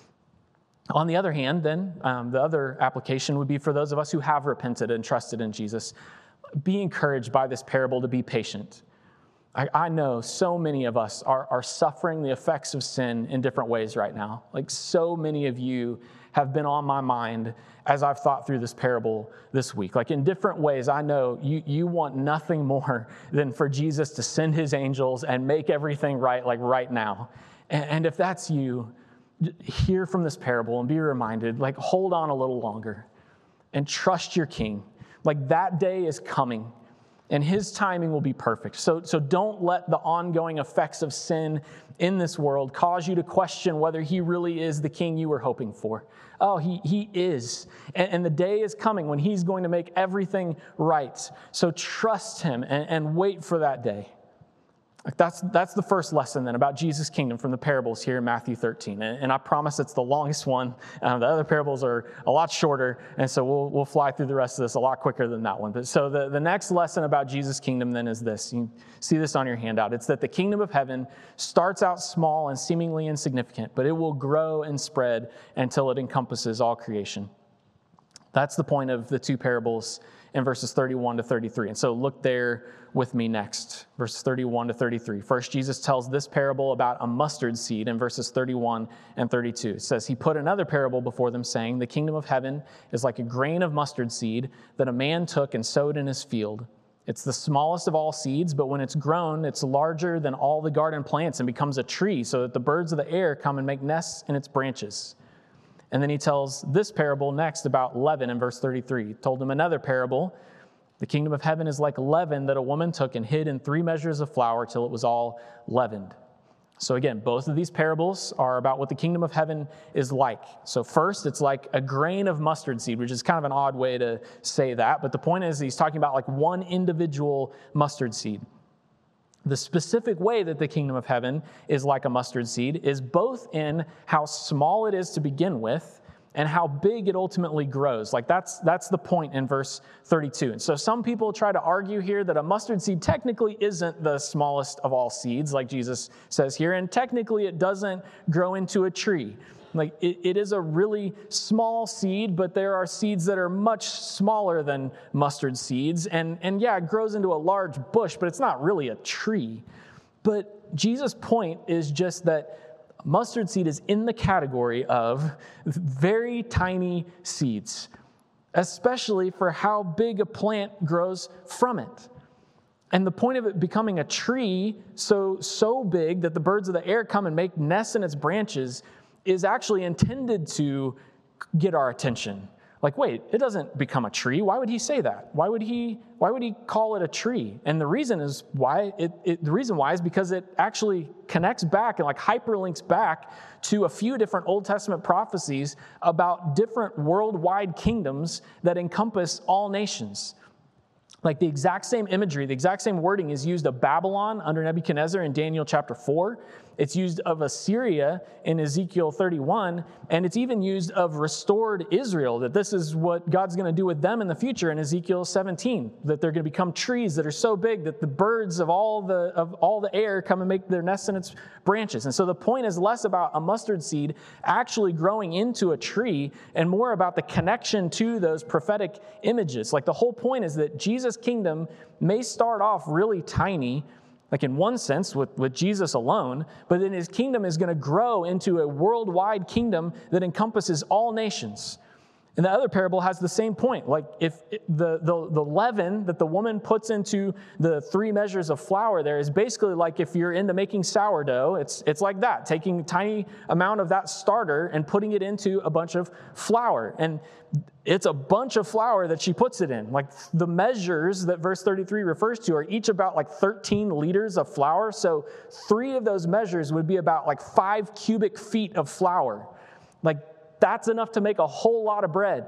On the other hand, then, um, the other application would be for those of us who have repented and trusted in Jesus. Be encouraged by this parable to be patient. I, I know so many of us are, are suffering the effects of sin in different ways right now. Like so many of you have been on my mind as I've thought through this parable this week. Like in different ways, I know you, you want nothing more than for Jesus to send his angels and make everything right, like right now. And, and if that's you, hear from this parable and be reminded, like hold on a little longer and trust your King. Like that day is coming and his timing will be perfect. So, so don't let the ongoing effects of sin in this world cause you to question whether he really is the king you were hoping for. Oh, he, he is. And, and the day is coming when he's going to make everything right. So trust him and, and wait for that day. Like that's, that's the first lesson then about Jesus' kingdom from the parables here in Matthew thirteen. And, and I promise it's the longest one. Um, the other parables are a lot shorter, and so we'll, we'll fly through the rest of this a lot quicker than that one. But so the, the next lesson about Jesus' kingdom then is this. You see this on your handout. It's that the kingdom of heaven starts out small and seemingly insignificant, but it will grow and spread until it encompasses all creation. That's the point of the two parables in verses thirty-one to thirty-three. And so look there with me next, verses thirty-one to thirty-three. First, Jesus tells this parable about a mustard seed in verses thirty-one and thirty-two. It says, he put another parable before them, saying, the kingdom of heaven is like a grain of mustard seed that a man took and sowed in his field. It's the smallest of all seeds, but when it's grown, it's larger than all the garden plants and becomes a tree, so that the birds of the air come and make nests in its branches. And then he tells this parable next about leaven in verse thirty-three. He told them another parable. The kingdom of heaven is like leaven that a woman took and hid in three measures of flour till it was all leavened. So again, both of these parables are about what the kingdom of heaven is like. So first, it's like a grain of mustard seed, which is kind of an odd way to say that. But the point is, he's talking about like one individual mustard seed. The specific way that the kingdom of heaven is like a mustard seed is both in how small it is to begin with and how big it ultimately grows. Like that's that's the point in verse thirty-two. And so some people try to argue here that a mustard seed technically isn't the smallest of all seeds, like Jesus says here, and technically it doesn't grow into a tree. Like it, it is a really small seed, but there are seeds that are much smaller than mustard seeds. And, and yeah, it grows into a large bush, but it's not really a tree. But Jesus' point is just that mustard seed is in the category of very tiny seeds, especially for how big a plant grows from it. And the point of it becoming a tree so, so big that the birds of the air come and make nests in its branches is actually intended to get our attention. Like, wait, it doesn't become a tree. Why would he say that? Why would he, why would he call it a tree? And the reason is why it, it the reason why is because it actually connects back and like hyperlinks back to a few different Old Testament prophecies about different worldwide kingdoms that encompass all nations. Like the exact same imagery, the exact same wording is used of Babylon under Nebuchadnezzar in Daniel chapter four. It's used of Assyria in Ezekiel thirty-one. And it's even used of restored Israel, that this is what God's going to do with them in the future in Ezekiel seventeen, that they're going to become trees that are so big that the birds of all the, of all the air come and make their nests in its branches. And so the point is less about a mustard seed actually growing into a tree and more about the connection to those prophetic images. Like the whole point is that Jesus' kingdom may start off really tiny, like in one sense with, with Jesus alone, but then his kingdom is going to grow into a worldwide kingdom that encompasses all nations. And the other parable has the same point. Like if the, the, the leaven that the woman puts into the three measures of flour there is basically like if you're into making sourdough, it's, it's like that, taking a tiny amount of that starter and putting it into a bunch of flour. And it's a bunch of flour that she puts it in. Like the measures that verse thirty-three refers to are each about like thirteen liters of flour. So three of those measures would be about like five cubic feet of flour. Like that's enough to make a whole lot of bread.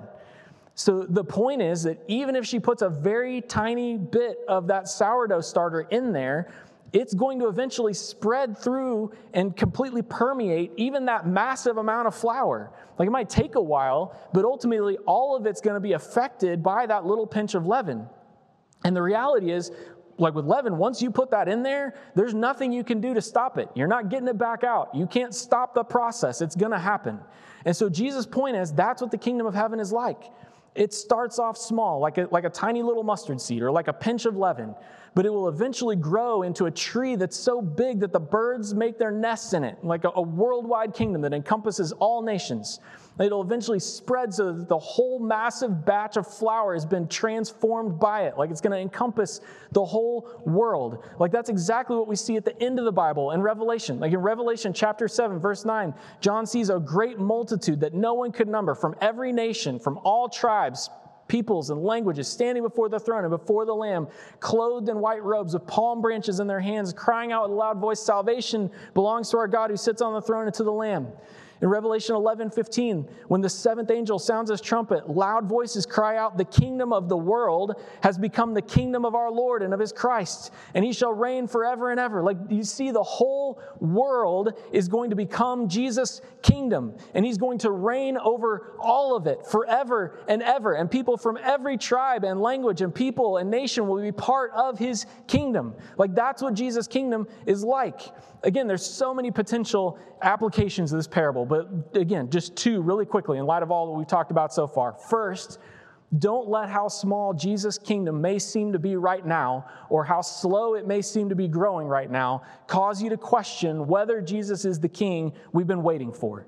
So the point is that even if she puts a very tiny bit of that sourdough starter in there, it's going to eventually spread through and completely permeate even that massive amount of flour. Like it might take a while, but ultimately all of it's going to be affected by that little pinch of leaven. And the reality is, like with leaven, once you put that in there, there's nothing you can do to stop it. You're not getting it back out. You can't stop the process. It's going to happen. And so Jesus' point is, that's what the kingdom of heaven is like. It starts off small, like a, like a tiny little mustard seed or like a pinch of leaven, but it will eventually grow into a tree that's so big that the birds make their nests in it, like a, a worldwide kingdom that encompasses all nations. It'll eventually spread so that the whole massive batch of flour has been transformed by it. Like it's going to encompass the whole world. Like that's exactly what we see at the end of the Bible in Revelation. Like in Revelation chapter seven, verse nine, John sees a great multitude that no one could number from every nation, from all tribes, peoples, and languages, standing before the throne and before the Lamb, clothed in white robes with palm branches in their hands, crying out with a loud voice, "Salvation belongs to our God who sits on the throne and to the Lamb." In Revelation eleven fifteen, when the seventh angel sounds his trumpet, loud voices cry out, "The kingdom of the world has become the kingdom of our Lord and of his Christ, and he shall reign forever and ever." Like you see, the whole world is going to become Jesus' kingdom, and he's going to reign over all of it forever and ever. And people from every tribe and language and people and nation will be part of his kingdom. Like that's what Jesus' kingdom is like. Again, there's so many potential applications of this parable, but again, just two really quickly in light of all that we've talked about so far. First, Don't let how small Jesus' kingdom may seem to be right now, or how slow it may seem to be growing right now, cause you to question whether Jesus is the king we've been waiting for.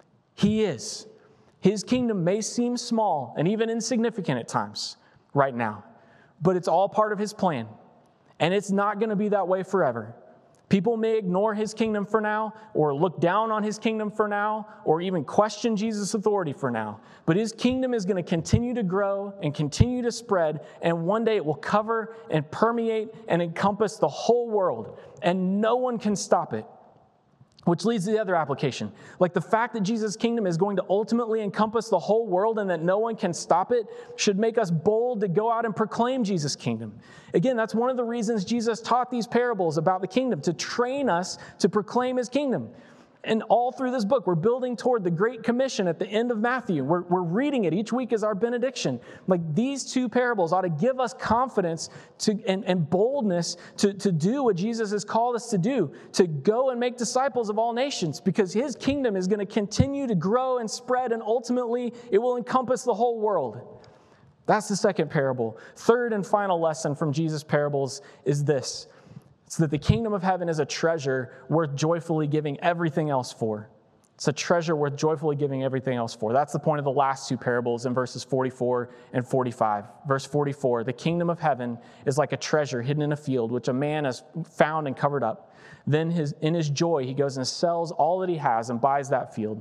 He is. His kingdom may seem small and even insignificant at times right now, but it's all part of his plan. And it's not going to be that way forever. People may ignore his kingdom for now, or look down on his kingdom for now, or even question Jesus' authority for now. But his kingdom is going to continue to grow and continue to spread, and one day it will cover and permeate and encompass the whole world, and no one can stop it. Which leads to the other application. Like the fact that Jesus' kingdom is going to ultimately encompass the whole world and that no one can stop it should make us bold to go out and proclaim Jesus' kingdom. Again, that's one of the reasons Jesus taught these parables about the kingdom, to train us to proclaim his kingdom. And all through this book, we're building toward the Great Commission at the end of Matthew. We're, we're reading it each week as our benediction. Like these two parables ought to give us confidence to, and, and boldness to, to do what Jesus has called us to do, to go and make disciples of all nations, because his kingdom is going to continue to grow and spread, and ultimately it will encompass the whole world. That's the second parable. Third and final lesson from Jesus' parables is this. It's that the kingdom of heaven is a treasure worth joyfully giving everything else for. It's a treasure worth joyfully giving everything else for. That's the point of the last two parables in verses forty-four and forty-five. Verse forty-four, the kingdom of heaven is like a treasure hidden in a field, which a man has found and covered up. Then his, in his joy, he goes and sells all that he has and buys that field.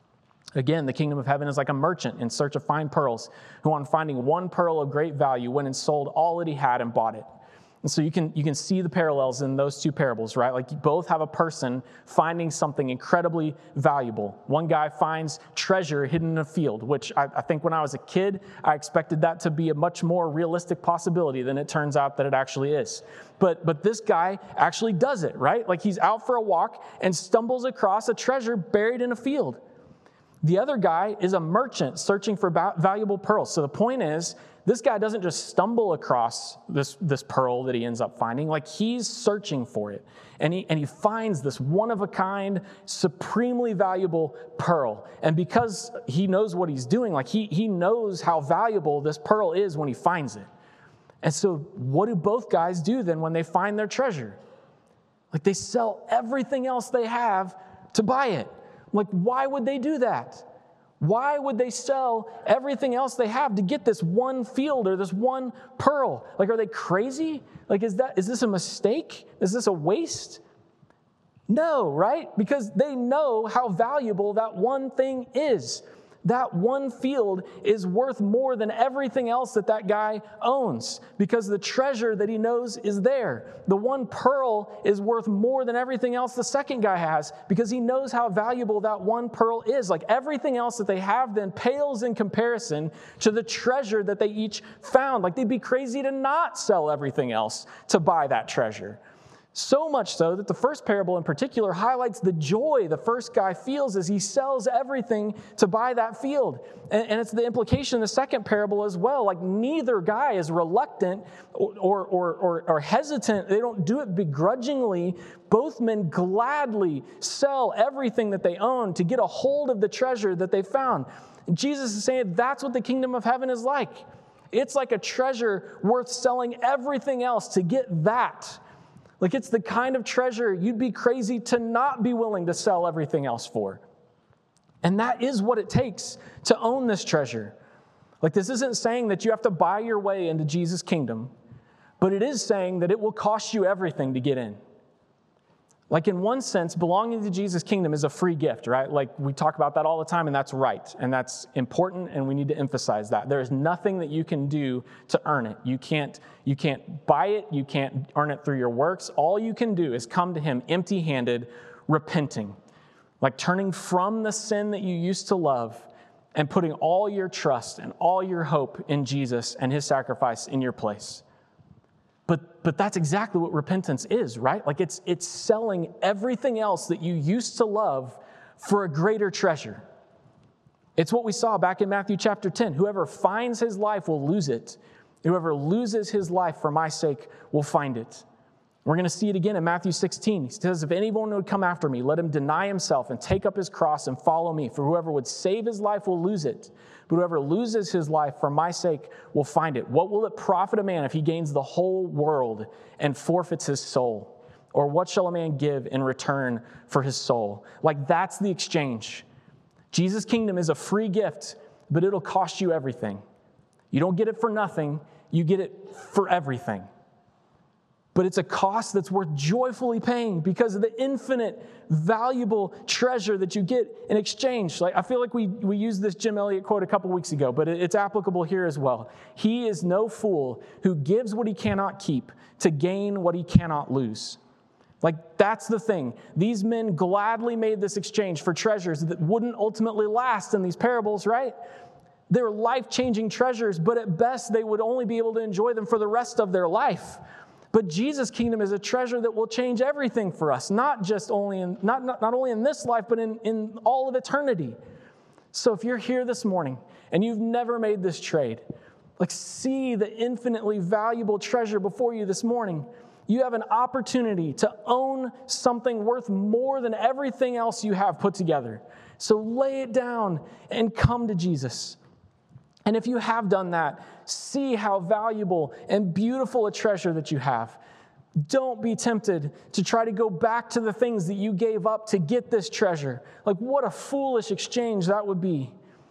Again, the kingdom of heaven is like a merchant in search of fine pearls, who on finding one pearl of great value went and sold all that he had and bought it. And so you can you can see the parallels in those two parables, right? Like you both have a person finding something incredibly valuable. One guy finds treasure hidden in a field, which I, I think when I was a kid, I expected that to be a much more realistic possibility than it turns out that it actually is. But but this guy actually does it, right? Like he's out for a walk and stumbles across a treasure buried in a field. The other guy is a merchant searching for valuable pearls. So the point is, this guy doesn't just stumble across this, this pearl that he ends up finding. Like he's searching for it. And he, and he finds this one-of-a-kind, supremely valuable pearl. And because he knows what he's doing, like he, he knows how valuable this pearl is when he finds it. And so what do both guys do then when they find their treasure? Like they sell everything else they have to buy it. Like, why would they do that? Why would they sell everything else they have to get this one field or this one pearl? Like, are they crazy? Like, is that is this a mistake? Is this a waste? No, right? Because they know how valuable that one thing is. That one field is worth more than everything else that that guy owns, because the treasure that he knows is there. The one pearl is worth more than everything else the second guy has, because he knows how valuable that one pearl is. Like everything else that they have then pales in comparison to the treasure that they each found. Like they'd be crazy to not sell everything else to buy that treasure. So much so that the first parable in particular highlights the joy the first guy feels as he sells everything to buy that field. And, and it's the implication in the second parable as well. Like neither guy is reluctant or, or, or, or hesitant. They don't do it begrudgingly. Both men gladly sell everything that they own to get a hold of the treasure that they found. And Jesus is saying that's what the kingdom of heaven is like. It's like a treasure worth selling everything else to get that. Like it's the kind of treasure you'd be crazy to not be willing to sell everything else for. And that is what it takes to own this treasure. Like this isn't saying that you have to buy your way into Jesus' kingdom, but it is saying that it will cost you everything to get in. Like in one sense, belonging to Jesus' kingdom is a free gift, right? Like we talk about that all the time, and that's right. And that's important, and we need to emphasize that. There is nothing that you can do to earn it. You can't, you can't buy it. You can't earn it through your works. All you can do is come to him empty-handed, repenting. Like turning from the sin that you used to love and putting all your trust and all your hope in Jesus and his sacrifice in your place. But but that's exactly what repentance is, right? Like it's it's selling everything else that you used to love for a greater treasure. It's what we saw back in Matthew chapter ten. Whoever finds his life will lose it. Whoever loses his life for my sake will find it. We're going to see it again in Matthew sixteen. He says, if anyone would come after me, let him deny himself and take up his cross and follow me. For whoever would save his life will lose it. But whoever loses his life for my sake will find it. What will it profit a man if he gains the whole world and forfeits his soul? Or what shall a man give in return for his soul? Like, that's the exchange. Jesus' kingdom is a free gift, but it'll cost you everything. You don't get it for nothing. You get it for everything. But it's a cost that's worth joyfully paying because of the infinite, valuable treasure that you get in exchange. Like, I feel like we, we used this Jim Elliott quote a couple weeks ago, but it, it's applicable here as well. He is no fool who gives what he cannot keep to gain what he cannot lose. Like, that's the thing. These men gladly made this exchange for treasures that wouldn't ultimately last in these parables, right? They're life-changing treasures, but at best they would only be able to enjoy them for the rest of their life. But Jesus' kingdom is a treasure that will change everything for us, not just only in not, not, not only in this life, but in, in all of eternity. So if you're here this morning and you've never made this trade, like, see the infinitely valuable treasure before you this morning. You have an opportunity to own something worth more than everything else you have put together. So lay it down and come to Jesus. And if you have done that, see how valuable and beautiful a treasure that you have. Don't be tempted to try to go back to the things that you gave up to get this treasure. Like, what a foolish exchange that would be.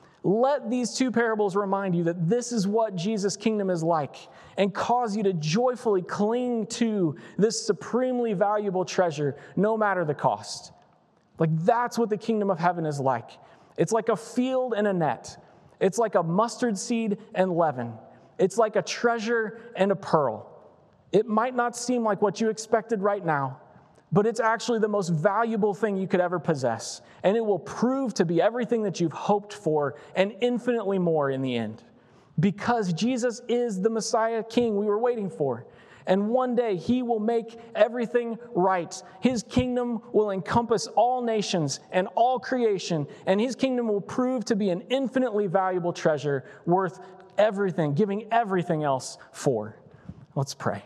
Let these two parables remind you that this is what Jesus' kingdom is like, and cause you to joyfully cling to this supremely valuable treasure, no matter the cost. Like, that's what the kingdom of heaven is like. It's like a field and a net. It's like a mustard seed and leaven. It's like a treasure and a pearl. It might not seem like what you expected right now, but it's actually the most valuable thing you could ever possess. And it will prove to be everything that you've hoped for and infinitely more in the end. Because Jesus is the Messiah King we were waiting for. And one day he will make everything right. His kingdom will encompass all nations and all creation, and his kingdom will prove to be an infinitely valuable treasure worth everything, giving everything else for. Let's pray.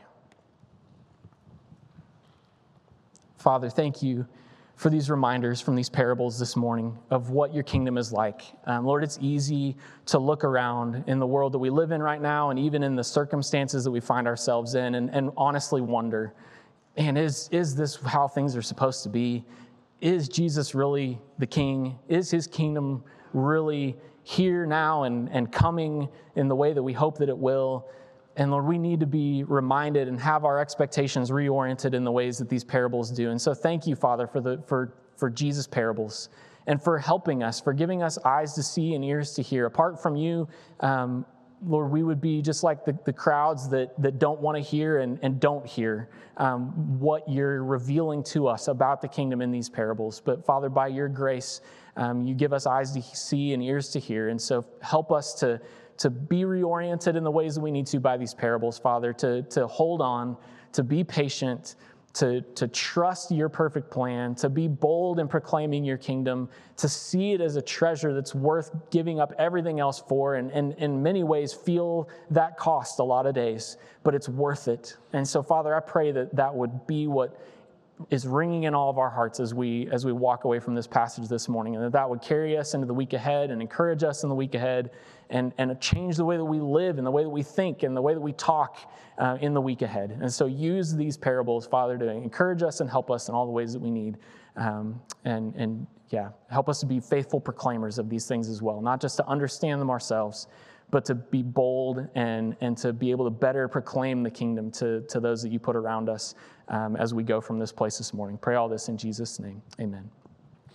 Father, thank you for these reminders from these parables this morning of what your kingdom is like. Um, Lord, it's easy to look around in the world that we live in right now, and even in the circumstances that we find ourselves in, and, and honestly wonder, man, is, is this how things are supposed to be? Is Jesus really the king? Is his kingdom really here now and, and coming in the way that we hope that it will? And Lord, we need to be reminded and have our expectations reoriented in the ways that these parables do. And so thank you, Father, for the for, for Jesus' parables and for helping us, for giving us eyes to see and ears to hear. Apart from you, um, Lord, we would be just like the, the crowds that, that don't want to hear and, and don't hear um, what you're revealing to us about the kingdom in these parables. But Father, by your grace, um, you give us eyes to see and ears to hear. And so help us to to be reoriented in the ways that we need to by these parables, Father, to, to hold on, to be patient, to, to trust your perfect plan, to be bold in proclaiming your kingdom, to see it as a treasure that's worth giving up everything else for, and, and in many ways feel that cost a lot of days, but it's worth it. And so, Father, I pray that that would be what is ringing in all of our hearts as we as we walk away from this passage this morning, and that that would carry us into the week ahead and encourage us in the week ahead, and, and change the way that we live and the way that we think and the way that we talk uh, in the week ahead. And so use these parables, Father, to encourage us and help us in all the ways that we need. Um, and, and yeah, help us to be faithful proclaimers of these things as well, not just to understand them ourselves, but to be bold and, and to be able to better proclaim the kingdom to, to those that you put around us um, as we go from this place this morning. Pray all this in Jesus' name. Amen.